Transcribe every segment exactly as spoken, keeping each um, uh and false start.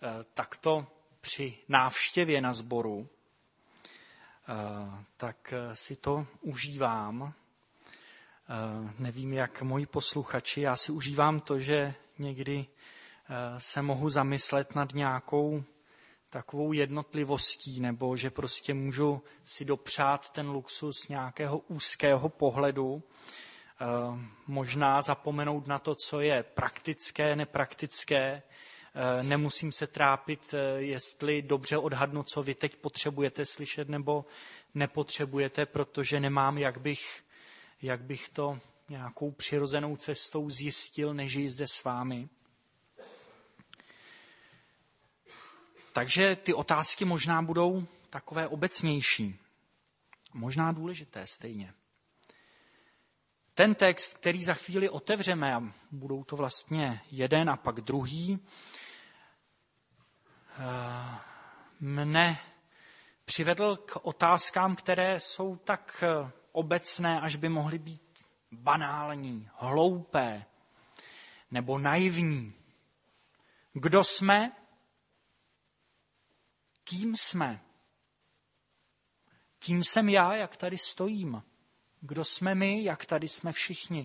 takto při návštěvě na sboru, tak si to užívám. Nevím, jak moji posluchači, já si užívám to, že někdy se mohu zamyslet nad nějakou takovou jednotlivostí, nebo že prostě můžu si dopřát ten luxus nějakého úzkého pohledu, možná zapomenout na to, co je praktické, nepraktické. Nemusím se trápit, jestli dobře odhadnu, co vy teď potřebujete slyšet nebo nepotřebujete, protože nemám, jak bych, jak bych to nějakou přirozenou cestou zjistil, než ji zde s vámi. Takže ty otázky možná budou takové obecnější, možná důležité stejně. Ten text, který za chvíli otevřeme, a budou to vlastně jeden a pak druhý, mne přivedl k otázkám, které jsou tak obecné, až by mohly být banální, hloupé nebo naivní. Kdo jsme? Kým jsme? Kým jsem já, jak tady stojím? Kdo jsme my, jak tady jsme všichni?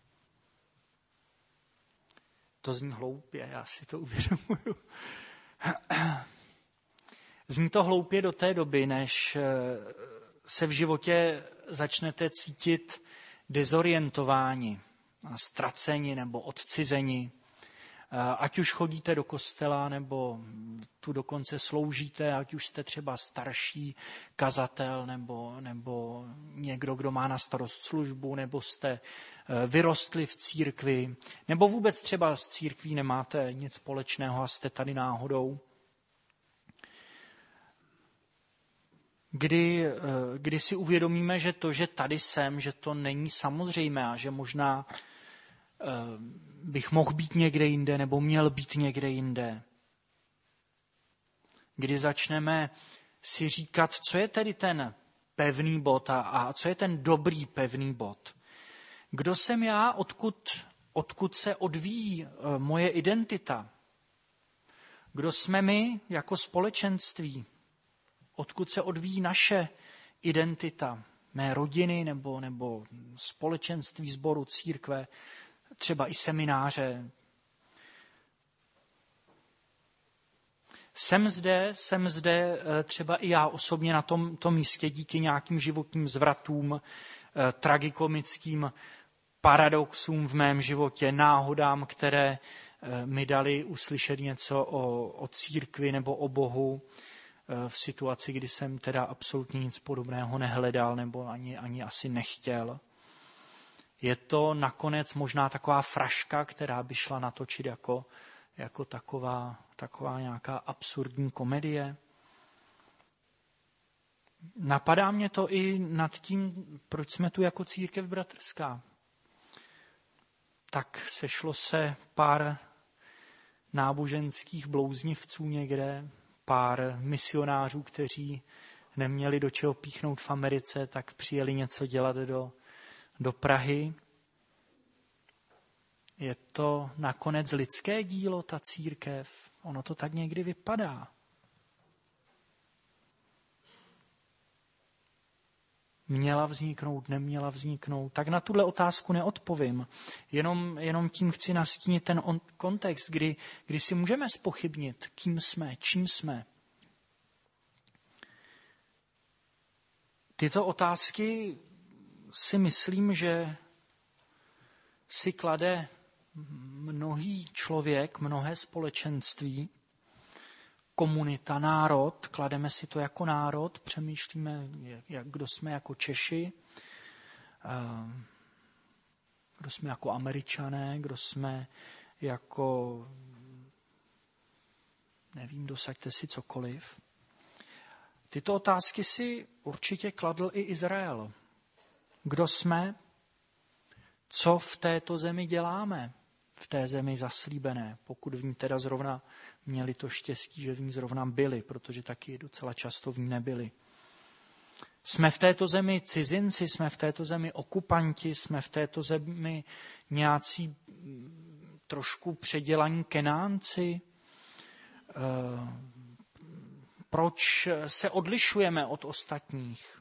To zní hloupě, já si to uvědomuju. Zní to hloupě do té doby, než se v životě začnete cítit dezorientováni, ztraceni nebo odcizeni. Ať už chodíte do kostela, nebo tu dokonce sloužíte, ať už jste třeba starší kazatel, nebo, nebo někdo, kdo má na starost službu, nebo jste vyrostli v církvi, nebo vůbec třeba s církví nemáte nic společného a jste tady náhodou. Kdy, kdy si uvědomíme, že to, že tady jsem, že to není samozřejmé a že možná bych mohl být někde jinde nebo měl být někde jinde. Kdy začneme si říkat, co je tedy ten pevný bod a, a co je ten dobrý pevný bod. Kdo jsem já, odkud, odkud se odvíjí moje identita? Kdo jsme my jako společenství? Odkud se odvíjí naše identita? Mé rodiny nebo, nebo společenství, sboru, církve, třeba i semináře. Jsem zde, jsem zde třeba i já osobně na tom, tom místě díky nějakým životním zvratům, tragikomickým paradoxům v mém životě, náhodám, které mi dali uslyšet něco o, o církvi nebo o Bohu v situaci, kdy jsem teda absolutně nic podobného nehledal nebo ani, ani asi nechtěl. Je to nakonec možná taková fraška, která by šla natočit jako, jako taková, taková nějaká absurdní komedie. Napadá mě to i nad tím, proč jsme tu jako církev bratrská. Tak sešlo se pár náboženských blouznivců někde, pár misionářů, kteří neměli do čeho píchnout v Americe, tak přijeli něco dělat do do Prahy. Je to nakonec lidské dílo, ta církev. Ono to tak někdy vypadá. Měla vzniknout, neměla vzniknout. Tak na tuhle otázku neodpovím. Jenom, jenom tím chci nastínit ten on, kontext, kdy, kdy si můžeme zpochybnit, kým jsme, čím jsme. Tyto otázky si myslím, že si klade mnohý člověk, mnohé společenství, komunita, národ, klademe si to jako národ, přemýšlíme, jak, kdo jsme jako Češi, kdo jsme jako Američané, kdo jsme jako, nevím, dosaďte si cokoliv. Tyto otázky si určitě kladl i Izrael. Kdo jsme? Co v této zemi děláme? V té zemi zaslíbené, pokud v ní teda zrovna měli to štěstí, že v ní zrovna byli, protože taky docela často v ní nebyli. Jsme v této zemi cizinci, jsme v této zemi okupanti, jsme v této zemi nějací trošku předělaní Kenánci. proč se odlišujeme od ostatních.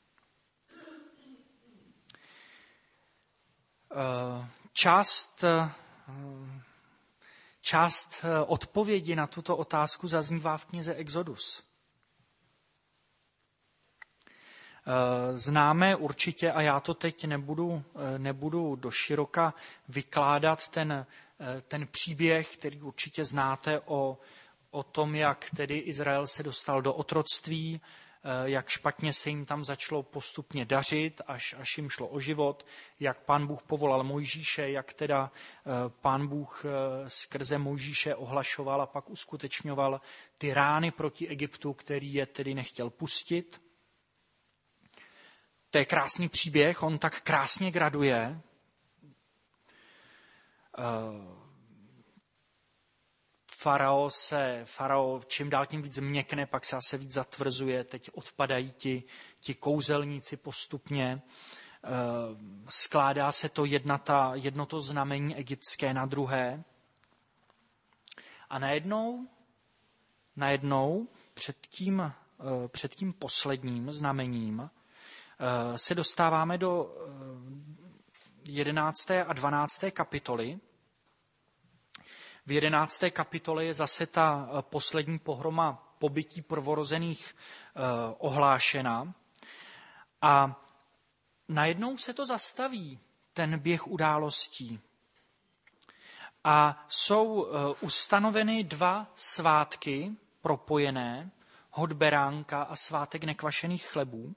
Část, část odpovědi na tuto otázku zaznívá v knize Exodus. Známe určitě, a já to teď nebudu, nebudu doširoka vykládat, ten, ten příběh, který určitě znáte o, o tom, jak tedy Izrael se dostal do otroctví, jak špatně se jim tam začalo postupně dařit, až, až jim šlo o život, jak Pán Bůh povolal Mojžíše, jak teda Pán Bůh skrze Mojžíše ohlašoval a pak uskutečňoval ty rány proti Egyptu, který je tedy nechtěl pustit. To je krásný příběh, on tak krásně graduje. Farao se, farao čím dál tím víc měkne, pak se zase víc zatvrzuje, teď odpadají ti, ti kouzelníci postupně. Skládá se to jednota, jedno to znamení egyptské na druhé. A najednou, najednou před tím, před tím posledním znamením se dostáváme do jedenácté a dvanácté kapitoly. V jedenácté kapitole je zase ta poslední pohroma pobytí prvorozených ohlášena. A najednou se to zastaví, ten běh událostí. A jsou ustanoveny dva svátky propojené, hod beránka a svátek nekvašených chlebů.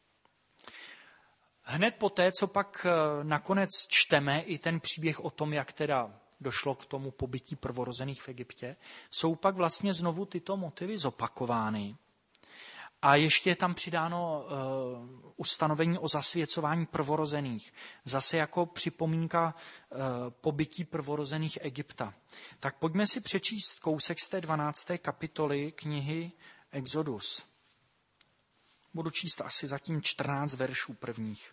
Hned poté, co pak nakonec čteme i ten příběh o tom, jak teda došlo k tomu pobytí prvorozených v Egyptě, jsou pak vlastně znovu tyto motivy zopakovány. A ještě je tam přidáno uh, ustanovení o zasvěcování prvorozených, zase jako připomínka uh, pobytí prvorozených Egypta. Tak pojďme si přečíst kousek z té dvanácté kapitoly knihy Exodus. Budu číst asi zatím čtrnáct veršů prvních.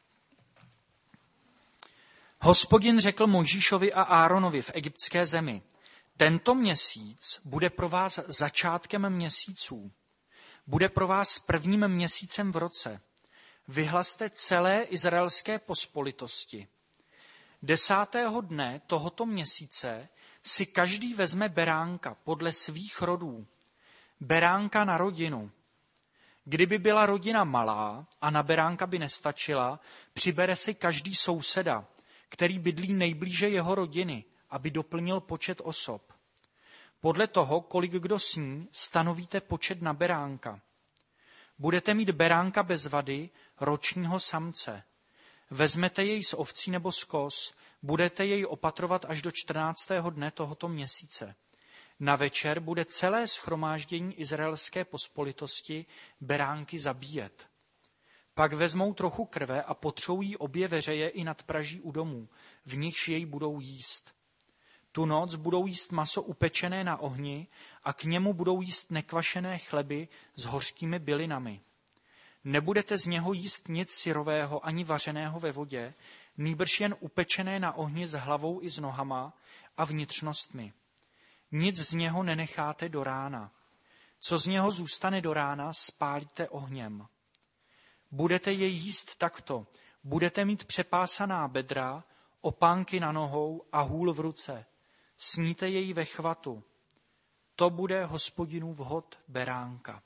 Hospodin řekl Mojžíšovi a Áronovi v egyptské zemi, tento měsíc bude pro vás začátkem měsíců. Bude pro vás prvním měsícem v roce. Vyhlaste celé izraelské pospolitosti. Desátého dne tohoto měsíce si každý vezme beránka podle svých rodů. Beránka na rodinu. Kdyby byla rodina malá a na beránka by nestačila, přibere si každý souseda, který bydlí nejblíže jeho rodiny, aby doplnil počet osob. Podle toho, kolik kdo sní, stanovíte počet na beránka. Budete mít beránka bez vady, ročního samce. Vezmete jej z ovcí nebo z koz, budete jej opatrovat až do čtrnáctého dne tohoto měsíce. Na večer bude celé shromáždění izraelské pospolitosti beránky zabíjet. Pak vezmou trochu krve a potřou jí obě veřeje i nad praží u domů, v nichž jej budou jíst. Tu noc budou jíst maso upečené na ohni a k němu budou jíst nekvašené chleby s hořkými bylinami. Nebudete z něho jíst nic syrového ani vařeného ve vodě, nýbrž jen upečené na ohni s hlavou i s nohama a vnitřnostmi. Nic z něho nenecháte do rána. Co z něho zůstane do rána, spálíte ohněm. Budete jej jíst takto. Budete mít přepásaná bedra, opánky na nohou a hůl v ruce. Sníte jej ve chvatu. To bude Hospodinův hod beránka.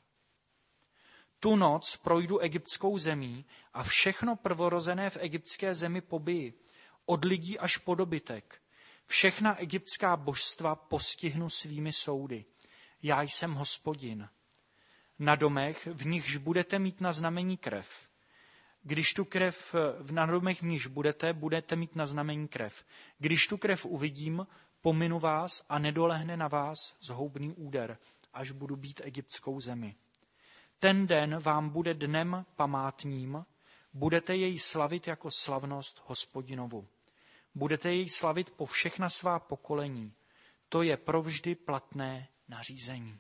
Tu noc projdu egyptskou zemí a všechno prvorozené v egyptské zemi pobiji, od lidí až po dobytek. Všechna egyptská božstva postihnu svými soudy. Já jsem Hospodin. Na domech, v nichž budete mít na znamení krev. Když tu krev, na domech, v nichž budete, budete mít na znamení krev. Když tu krev uvidím, pominu vás a nedolehne na vás zhoubný úder, až budu být egyptskou zemi. Ten den vám bude dnem památným, budete jej slavit jako slavnost Hospodinovu. Budete jej slavit po všechna svá pokolení. To je provždy platné nařízení.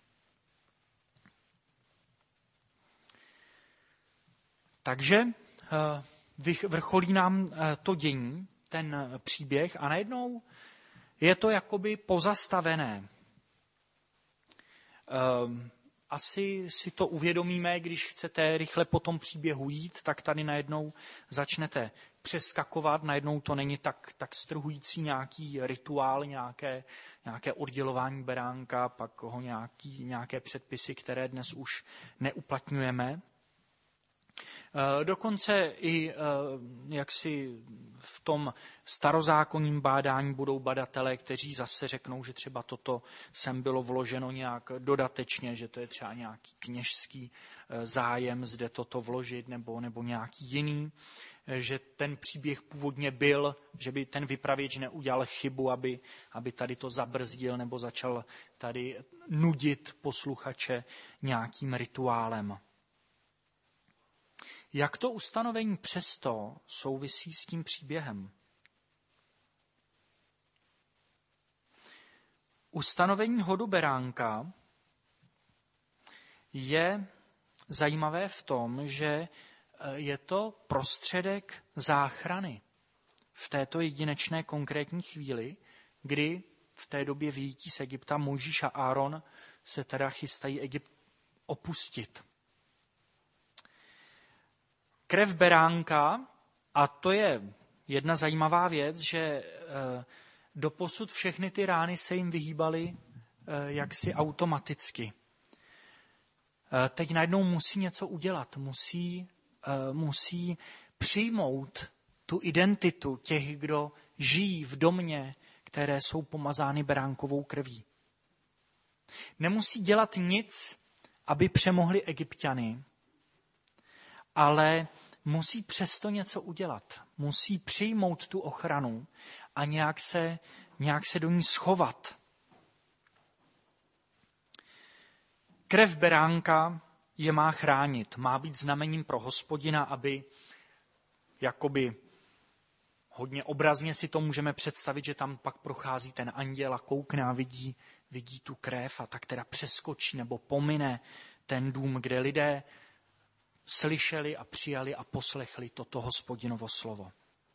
Takže vrcholí nám to dění, ten příběh, a najednou je to jakoby pozastavené. Asi si to uvědomíme, když chcete rychle po tom příběhu jít, tak tady najednou začnete přeskakovat, najednou to není tak, tak strhující nějaký rituál, nějaké, nějaké oddělování beránka, pak ho nějaký, nějaké předpisy, které dnes už neuplatňujeme. Dokonce i jaksi v tom starozákonním bádání budou badatelé, kteří zase řeknou, že třeba toto sem bylo vloženo nějak dodatečně, že to je třeba nějaký kněžský zájem zde toto vložit nebo, nebo nějaký jiný, že ten příběh původně byl, že by ten vypravěč neudělal chybu, aby, aby tady to zabrzdil nebo začal tady nudit posluchače nějakým rituálem. Jak to ustanovení přesto souvisí s tím příběhem? Ustanovení hodu beránka je zajímavé v tom, že je to prostředek záchrany v této jedinečné konkrétní chvíli, kdy v té době vyjítí z Egypta Mojžíš a Áron se teda chystají Egypt opustit. Krev beránka, a to je jedna zajímavá věc, že doposud všechny ty rány se jim vyhýbaly jaksi automaticky. Teď najednou musí něco udělat, musí, musí přijmout tu identitu těch, kdo žijí v domě, které jsou pomazány beránkovou krví. Nemusí dělat nic, aby přemohli Egypťany, ale musí přesto něco udělat. Musí přijmout tu ochranu a nějak se, nějak se do ní schovat. Krev beránka je má chránit, má být znamením pro Hospodina, aby jakoby hodně obrazně si to můžeme představit, že tam pak prochází ten anděl a koukne a vidí, vidí tu krev a tak teda přeskočí nebo pomine ten dům, kde lidé slyšeli a přijali a poslechli toto Hospodinovo slovo.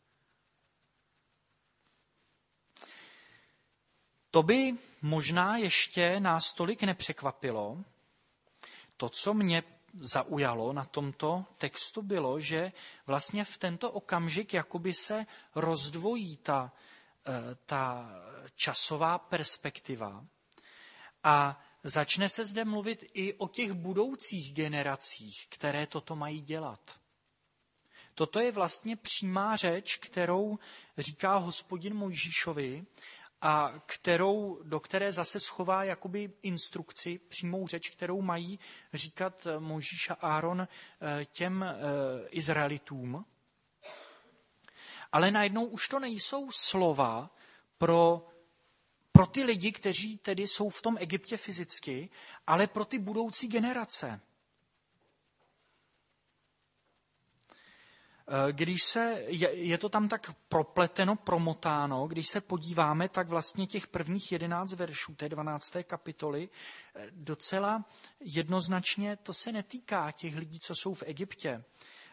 To by možná ještě nás tolik nepřekvapilo. To, co mě zaujalo na tomto textu, bylo, že vlastně v tento okamžik jakoby se rozdvojí ta, ta časová perspektiva a začne se zde mluvit i o těch budoucích generacích, které toto mají dělat. Toto je vlastně přímá řeč, kterou říká Hospodin Mojžíšovi a kterou, do které zase schová jakoby instrukci, přímou řeč, kterou mají říkat Mojžíš a Áron těm Izraelitům. Ale najednou už to nejsou slova pro Pro ty lidi, kteří tedy jsou v tom Egyptě fyzicky, ale pro ty budoucí generace. Když se, je, je to tam tak propleteno, promotáno, když se podíváme, tak vlastně těch prvních jedenáct veršů té dvanácté kapitoly docela jednoznačně to se netýká těch lidí, co jsou v Egyptě.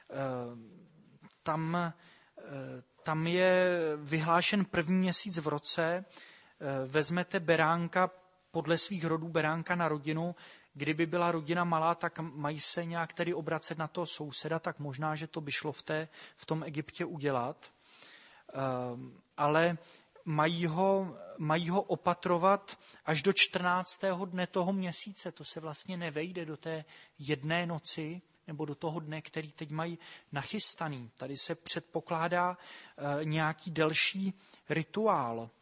Tam, tam je vyhlášen první měsíc v roce, vezmete beránka podle svých rodů, beránka na rodinu. Kdyby byla rodina malá, tak mají se nějak tedy obracet na toho souseda, tak možná, že to by šlo v, té, v tom Egyptě udělat. Ale mají ho, mají ho opatrovat až do čtrnáctého dne toho měsíce. To se vlastně nevejde do té jedné noci nebo do toho dne, který teď mají nachystaný. Tady se předpokládá nějaký delší rituál.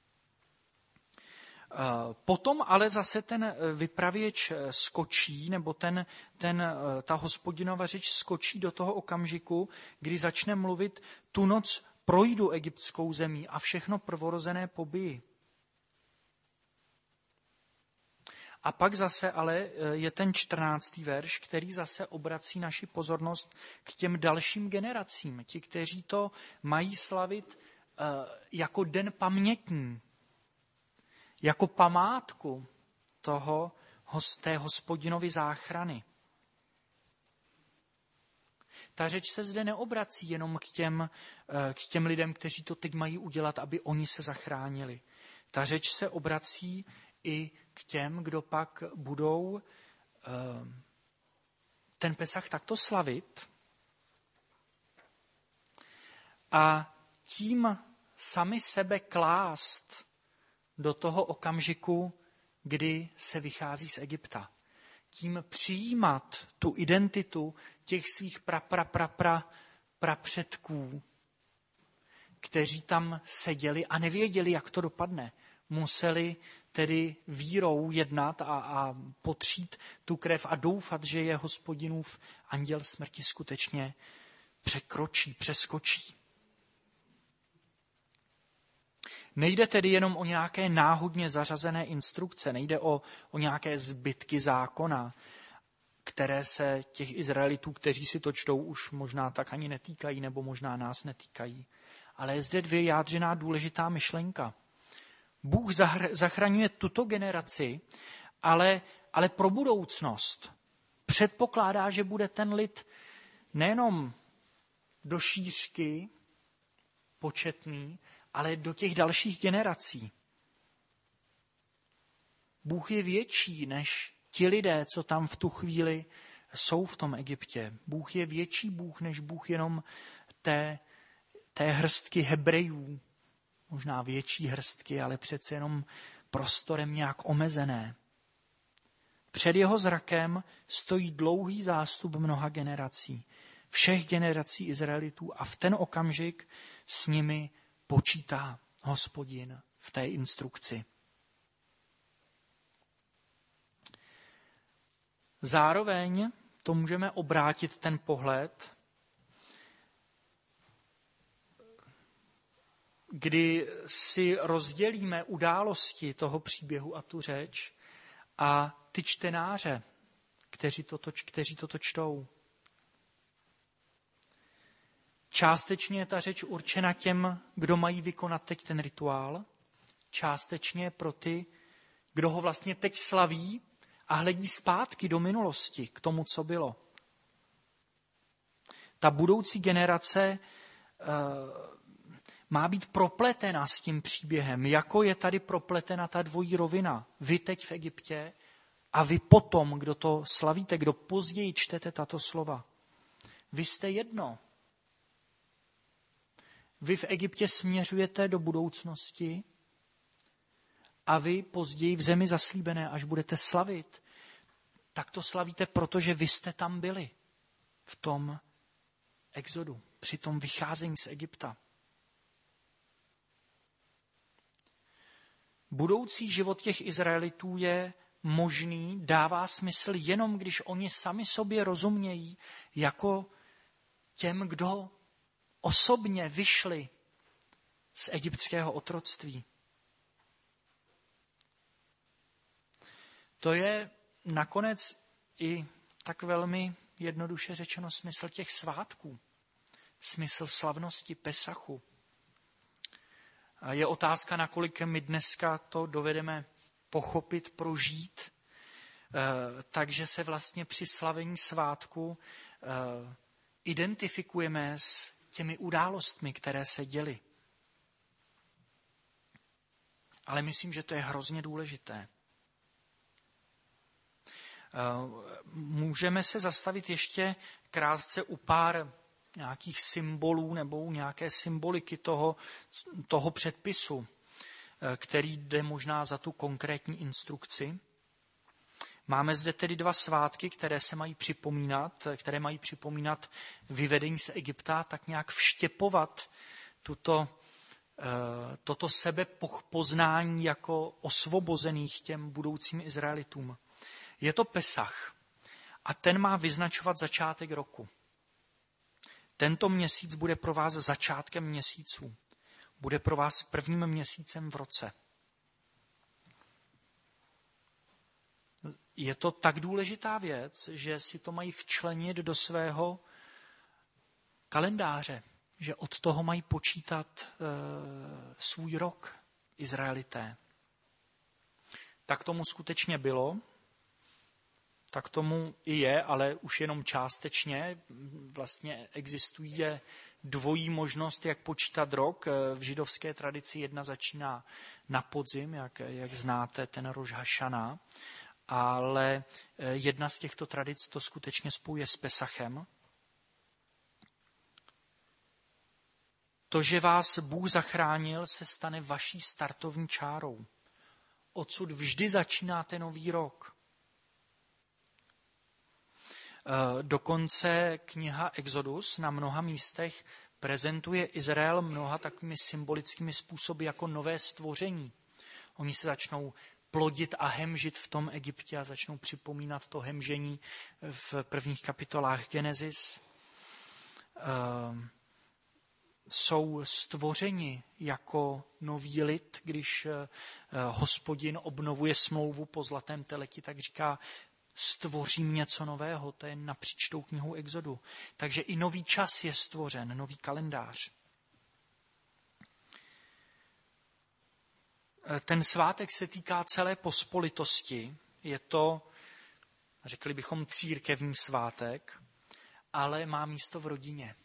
Potom ale zase ten vypravěč skočí, nebo ten, ten, ta Hospodinova řeč skočí do toho okamžiku, kdy začne mluvit: tu noc projdu egyptskou zemí a všechno prvorozené pobiji. A pak zase ale je ten čtrnáctý verš, který zase obrací naši pozornost k těm dalším generacím, ti, kteří to mají slavit jako den pamětní, jako památku toho, té Hospodinovy záchrany. Ta řeč se zde neobrací jenom k těm, k těm lidem, kteří to teď mají udělat, aby oni se zachránili. Ta řeč se obrací i k těm, kdo pak budou ten Pesach takto slavit a tím sami sebe klást do toho okamžiku, kdy se vychází z Egypta. Tím přijímat tu identitu těch svých pra, pra, pra, pra, prapředků, kteří tam seděli a nevěděli, jak to dopadne. Museli tedy vírou jednat a, a potřít tu krev a doufat, že je Hospodinův anděl smrti skutečně překročí, přeskočí. Nejde tedy jenom o nějaké náhodně zařazené instrukce, nejde o, o nějaké zbytky zákona, které se těch Izraelitů, kteří si to čtou, už možná tak ani netýkají, nebo možná nás netýkají. Ale je zde dvě jádřená důležitá myšlenka. Bůh zachraňuje tuto generaci, ale, ale pro budoucnost předpokládá, že bude ten lid nejenom do šířky početný, ale do těch dalších generací. Bůh je větší než ti lidé, co tam v tu chvíli jsou v tom Egyptě. Bůh je větší Bůh než Bůh jenom té, té hrstky Hebrejů. Možná větší hrstky, ale přece jenom prostorem nějak omezené. Před jeho zrakem stojí dlouhý zástup mnoha generací. Všech generací Izraelitů a v ten okamžik s nimi počítá Hospodin v té instrukci. Zároveň to můžeme obrátit ten pohled, kdy si rozdělíme události toho příběhu a tu řeč a ty čtenáře, kteří toto, kteří toto čtou. Částečně je ta řeč určena těm, kdo mají vykonat teď ten rituál, částečně pro ty, kdo ho vlastně teď slaví a hledí zpátky do minulosti k tomu, co bylo. Ta budoucí generace uh, má být propletena s tím příběhem, jako je tady propletena ta dvojí rovina. Vy teď v Egyptě a vy potom, kdo to slavíte, kdo později čtete tato slova. Vy jste jedno. Vy v Egyptě směřujete do budoucnosti a vy později v zemi zaslíbené, až budete slavit, tak to slavíte, protože vy jste tam byli v tom exodu, při tom vycházení z Egypta. Budoucí život těch Izraelitů je možný, dává smysl jenom, když oni sami sobě rozumějí jako těm, kdo osobně vyšli z egyptského otroctví. To je nakonec i tak velmi jednoduše řečeno smysl těch svátků, smysl slavnosti Pesachu. A je otázka, nakolik my dneska to dovedeme pochopit, prožít, e, takže se vlastně při slavení svátku e, identifikujeme s těmi událostmi, které se děly. Ale myslím, že to je hrozně důležité. Můžeme se zastavit ještě krátce u pár nějakých symbolů nebo u nějaké symboliky toho, toho předpisu, který jde možná za tu konkrétní instrukci. Máme zde tedy dva svátky, které se mají připomínat, které mají připomínat vyvedení z Egypta, tak nějak vštěpovat tuto, toto sebepoznání jako osvobozených těm budoucím Izraelitům. Je to Pesach a ten má vyznačovat začátek roku. Tento měsíc bude pro vás začátkem měsíců. Bude pro vás prvním měsícem v roce. Je to tak důležitá věc, že si to mají včlenit do svého kalendáře, že od toho mají počítat e, svůj rok Izraelité. Tak tomu skutečně bylo, tak tomu i je, ale už jenom částečně. Vlastně existuje dvojí možnost, jak počítat rok. V židovské tradici jedna začíná na podzim, jak, jak znáte ten Roš Hašana, ale jedna z těchto tradic to skutečně spojuje s Pesachem. To, že vás Bůh zachránil, se stane vaší startovní čárou. Odsud vždy začínáte nový rok. Dokonce kniha Exodus na mnoha místech prezentuje Izrael mnoha takovými symbolickými způsoby jako nové stvoření. Oni se začnou plodit a hemžit v tom Egyptě a začnou připomínat to hemžení v prvních kapitolách Genesis. Jsou stvořeni jako nový lid, když Hospodin obnovuje smlouvu po zlatém teleti, tak říká, stvořím něco nového, to je napříč tou knihou Exodu. Takže i nový čas je stvořen, nový kalendář. Ten svátek se týká celé pospolitosti, je to, řekli bychom, církevní svátek, ale má místo v rodině.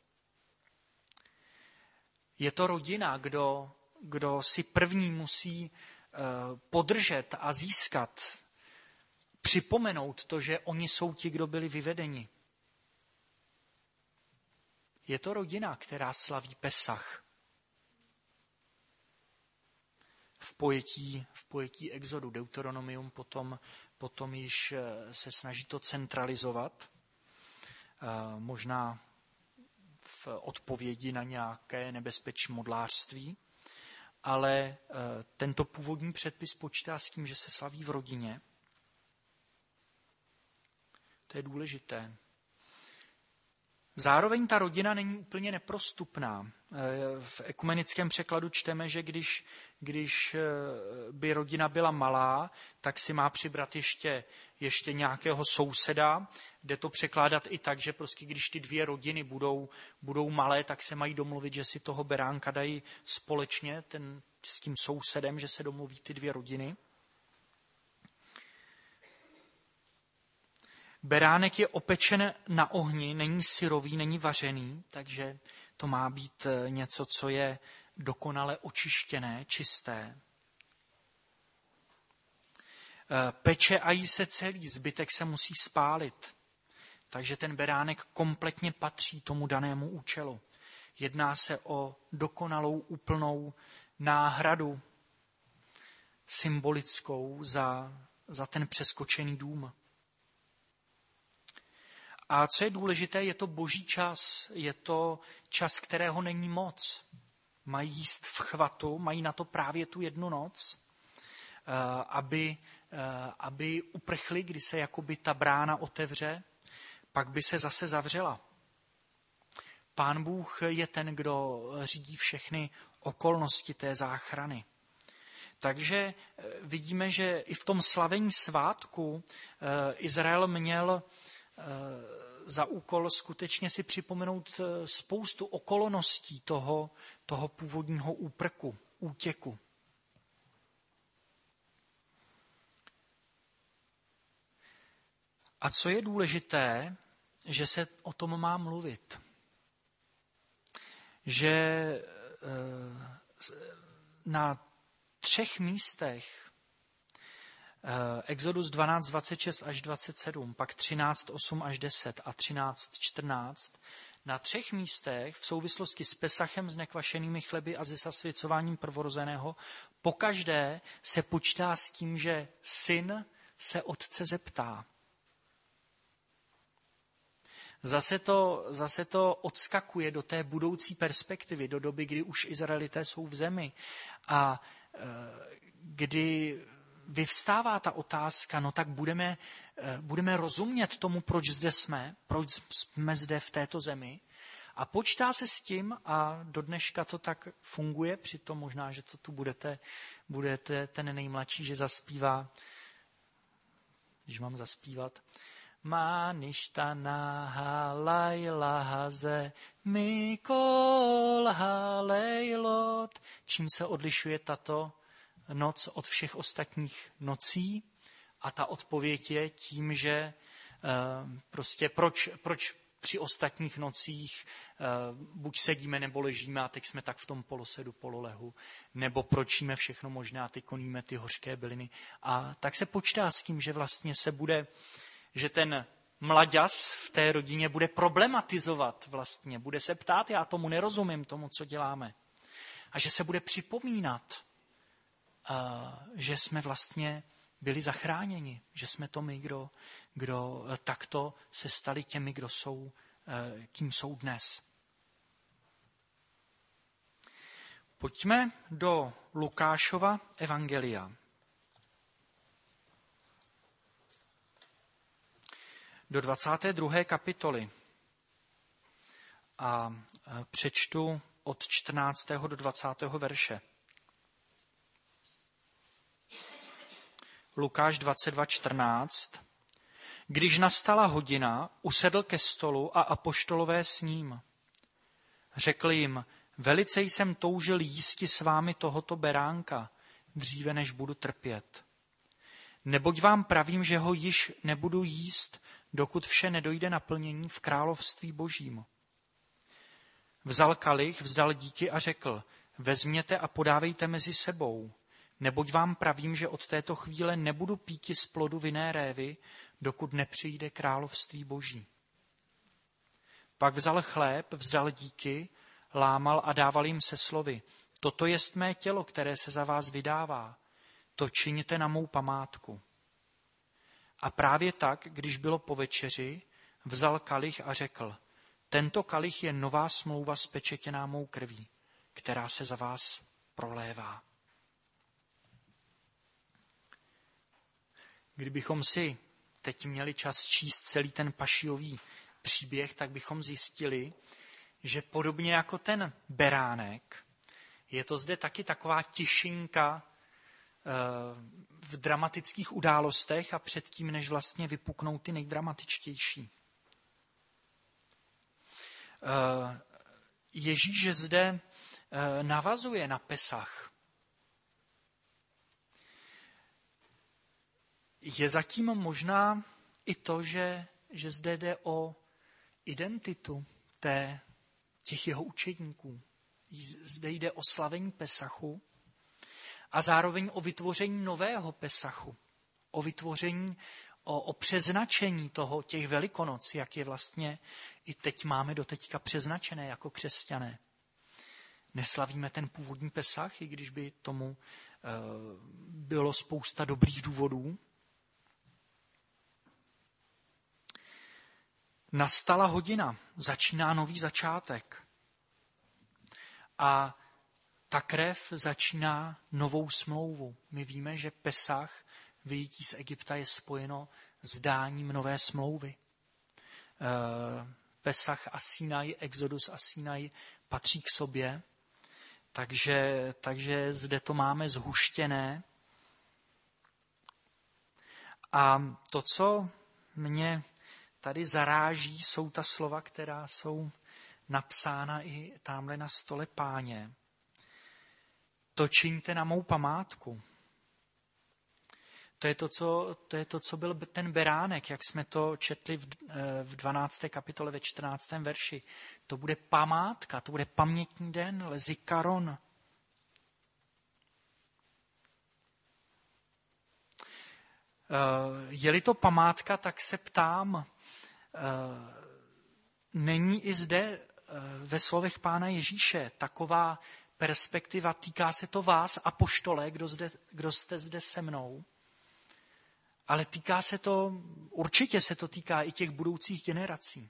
Je to rodina, kdo, kdo si první musí podržet a získat, připomenout to, že oni jsou ti, kdo byli vyvedeni. Je to rodina, která slaví Pesach. V pojetí, v pojetí Exodu. Deuteronomium potom, potom již se snaží to centralizovat. Možná v odpovědi na nějaké nebezpečí modlářství. Ale tento původní předpis počítá s tím, že se slaví v rodině. To je důležité. Zároveň ta rodina není úplně neprostupná. V ekumenickém překladu čteme, že když, když by rodina byla malá, tak si má přibrat ještě, ještě nějakého souseda. Jde to překládat i tak, že prostě když ty dvě rodiny budou, budou malé, tak se mají domluvit, že si toho beránka dají společně ten, s tím sousedem, že se domluví ty dvě rodiny. Beránek je opečen na ohni, není syrový, není vařený, takže to má být něco, co je dokonale očištěné, čisté. Peče a jí se celý, zbytek se musí spálit. Takže ten beránek kompletně patří tomu danému účelu. Jedná se o dokonalou, úplnou náhradu symbolickou za, za ten přeskočený dům. A co je důležité, je to boží čas, je to čas, kterého není moc. Mají jíst v chvatu, mají na to právě tu jednu noc, aby, aby uprchli, kdy se jakoby ta brána otevře, pak by se zase zavřela. Pán Bůh je ten, kdo řídí všechny okolnosti té záchrany. Takže vidíme, že i v tom slavení svátku Izrael měl za úkol skutečně si připomenout spoustu okolností toho, toho původního úprku, útěku. A co je důležité, že se o tom má mluvit. Že na třech místech Exodus dvanáct, dvacet šest až dvacet sedm, pak třináct, osm až deset a třináct, čtrnáct. Na třech místech v souvislosti s Pesachem, s nekvašenými chleby a se zasvěcováním prvorozeného pokaždé se počítá s tím, že syn se otce zeptá. Zase to, zase to odskakuje do té budoucí perspektivy, do doby, kdy už Izraelité jsou v zemi a e, kdy vyvstává ta otázka, no tak budeme, budeme rozumět tomu, proč zde jsme, proč jsme zde v této zemi. A počítá se s tím, a do dneška to tak funguje, přitom možná, že to tu budete, budete ten nejmladší, že zaspívá, když mám zaspívat, Má ništana halajla haze mikol halejlot. Čím se odlišuje tato noc od všech ostatních nocí? A ta odpověď je tím, že prostě proč, proč při ostatních nocích buď sedíme, nebo ležíme a teď jsme tak v tom polosedu, pololehu, nebo pročíme všechno možné a teď koníme ty hořké byliny. A tak se počítá s tím, že vlastně se bude, že ten mlaďas v té rodině bude problematizovat vlastně, bude se ptát, já tomu nerozumím, tomu, co děláme. A že se bude připomínat, že jsme vlastně byli zachráněni, že jsme to my, kdo, kdo takto se stali těmi, kdo jsou, kým jsou dnes. Pojďme do Lukášova evangelia. Do dvacáté druhé kapitoly. A přečtu od čtrnáctého do dvacátého verše. Lukáš dvacet dva čtrnáct. Když nastala hodina, usedl ke stolu a apoštolové s ním. Řekl jim, velice jsem toužil jísti s vámi tohoto beránka, dříve než budu trpět. Neboť vám pravím, že ho již nebudu jíst, dokud vše nedojde naplnění v království božím. Vzal kalich, vzdal díky a řekl, vezměte a podávejte mezi sebou. Neboť vám pravím, že od této chvíle nebudu píti z plodu vinné révy, dokud nepřijde království boží. Pak vzal chléb, vzdal díky, lámal a dával jim se slovy. Toto jest mé tělo, které se za vás vydává. To čiňte na mou památku. A právě tak, když bylo po večeři, vzal kalich a řekl, tento kalich je nová smlouva spečetěná mou krví, která se za vás prolévá. Kdybychom si teď měli čas číst celý ten pašijový příběh, tak bychom zjistili, že podobně jako ten beránek, je to zde taky taková tišinka v dramatických událostech a předtím, než vlastně vypuknou ty nejdramatičtější. Ježíš zde navazuje na Pesach. Je zatím možná i to, že, že zde jde o identitu té, těch jeho učedníků. Zde jde o slavení Pesachu a zároveň o vytvoření nového Pesachu. O vytvoření, o, o přeznačení toho, těch velikonoc, jak je vlastně i teď máme doteďka přeznačené jako křesťané. Neslavíme ten původní Pesach, i když by tomu e, bylo spousta dobrých důvodů. Nastala hodina, začíná nový začátek. A ta krev začíná novou smlouvu. My víme, že Pesach, vyjití z Egypta, je spojeno s dáním nové smlouvy. Pesach a Sinaj, Exodus a Sinaj patří k sobě, takže, takže zde to máme zhuštěné. A to, co mě tady zaráží, jsou ta slova, která jsou napsána i tamhle na stole Páně. To čiňte na mou památku. To je to, co, to je to, co byl ten beránek, jak jsme to četli v, v dvanácté kapitole ve čtrnáctém verši. To bude památka, to bude pamětní den, lezikaron. Je-li to památka, tak se ptám, není i zde ve slovech Pána Ježíše taková perspektiva, týká se to vás, apoštole, kdo, zde, kdo jste zde se mnou, ale týká se to, určitě se to týká i těch budoucích generací.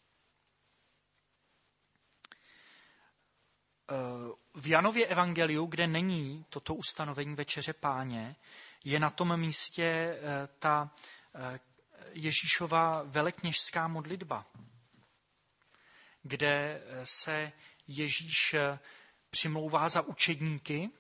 V Janově evangeliu, kde není toto ustanovení večeře Páně, je na tom místě ta Ježíšova velekněžská modlitba, kde se Ježíš přimlouvá za učedníky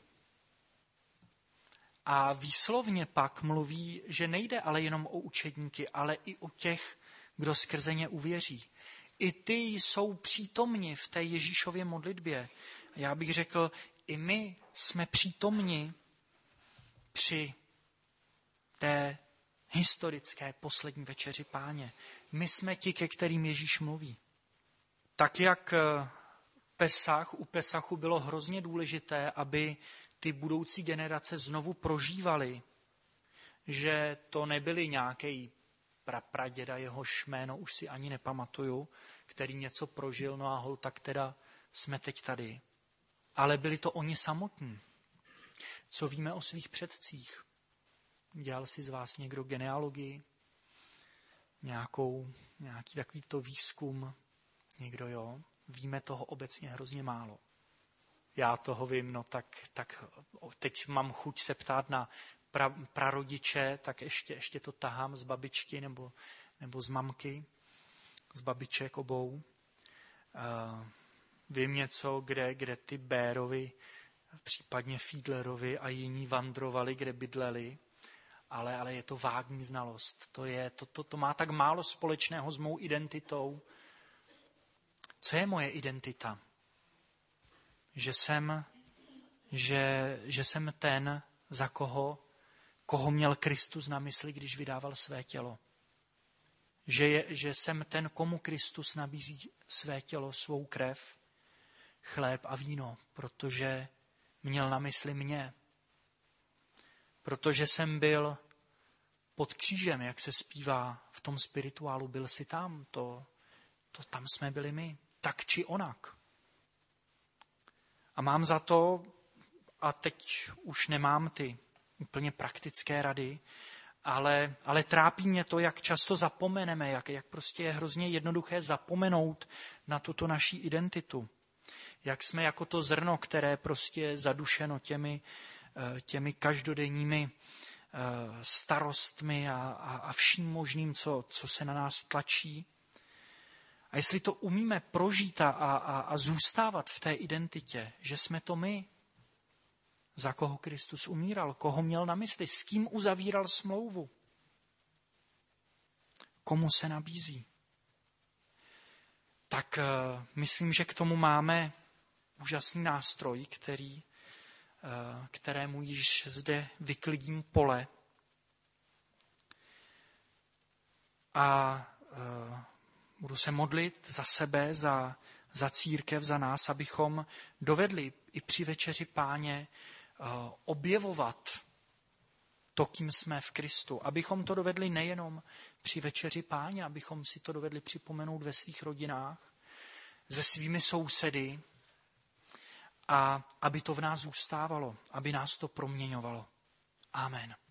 a výslovně pak mluví, že nejde ale jenom o učedníky, ale i o těch, kdo skrze ně uvěří. I ty jsou přítomni v té Ježíšově modlitbě. Já bych řekl, i my jsme přítomni při té historické poslední večeři Páně. My jsme ti, ke kterým Ježíš mluví. Tak jak Pesach, u Pesachu bylo hrozně důležité, aby ty budoucí generace znovu prožívaly, že to nebyly nějaký prapraděda, jehož jméno už si ani nepamatuju, který něco prožil, no a hol, tak teda jsme teď tady. Ale byli to oni samotní. Co víme o svých předcích? Dělal si z vás někdo genealogii? Nějakou, nějaký takovýto výzkum? Někdo jo? Víme toho obecně hrozně málo. Já toho vím, no tak, tak teď mám chuť se ptát na pra, prarodiče, tak ještě, ještě to tahám z babičky nebo, nebo z mamky, z babiček obou. Uh, vím něco, kde, kde ty Bérovi, případně Fiedlerovi a jiní vandrovali, kde bydleli, ale, ale je to vágní znalost. To, je, to, to, to má tak málo společného s mou identitou. Co je moje identita? Že jsem, že, že jsem ten, za koho, koho měl Kristus na mysli, když vydával své tělo. Že, je, že jsem ten, komu Kristus nabízí své tělo, svou krev, chléb a víno, protože měl na mysli mě. Protože jsem byl pod křížem, jak se zpívá v tom spirituálu, byl jsi tam, to, to tam jsme byli my, tak či onak. A mám za to, a teď už nemám ty úplně praktické rady, ale, ale trápí mě to, jak často zapomeneme, jak, jak prostě je hrozně jednoduché zapomenout na tuto naší identitu. Jak jsme jako to zrno, které prostě je zadušeno těmi, těmi každodenními starostmi a, a, a vším možným, co, co se na nás tlačí. A jestli to umíme prožít a, a, a zůstávat v té identitě, že jsme to my, za koho Kristus umíral, koho měl na mysli, s kým uzavíral smlouvu, komu se nabízí, tak uh, myslím, že k tomu máme úžasný nástroj, který, uh, kterému již zde vyklidím pole. A uh, budu se modlit za sebe, za, za církev, za nás, abychom dovedli i při večeři Páně objevovat to, kým jsme v Kristu. Abychom to dovedli nejenom při večeři Páně, abychom si to dovedli připomenout ve svých rodinách, se svými sousedy a aby to v nás zůstávalo, aby nás to proměňovalo. Amen.